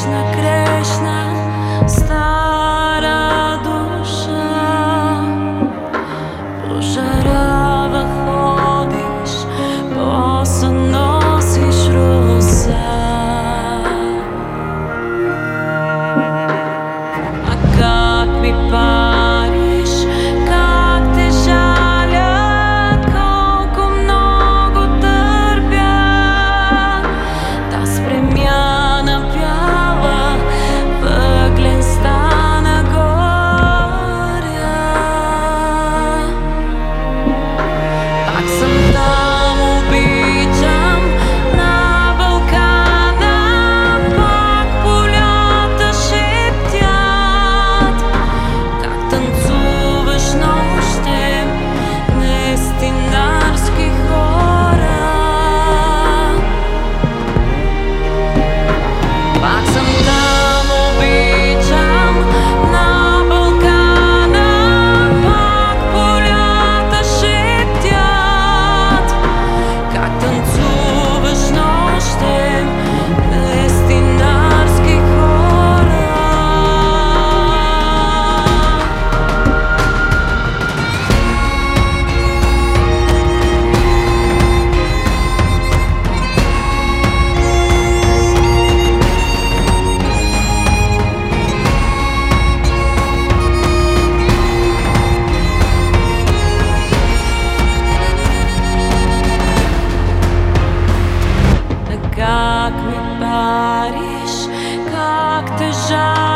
грешна, стара душа. Пожарява ходиш, боса носиш роса. А как ми париш, как те жаля, колко много търпя. Таз премяна бяла, въглен стана горя. Пак съм там, обичам на Балкана, пак полята шептят, как танцуваш нощем нестинарски хора. Пак съм там, обичам на Балкана, пак полята шептят, как танцуваш нощем нестинарски хора. Как ми париш, как те жаля.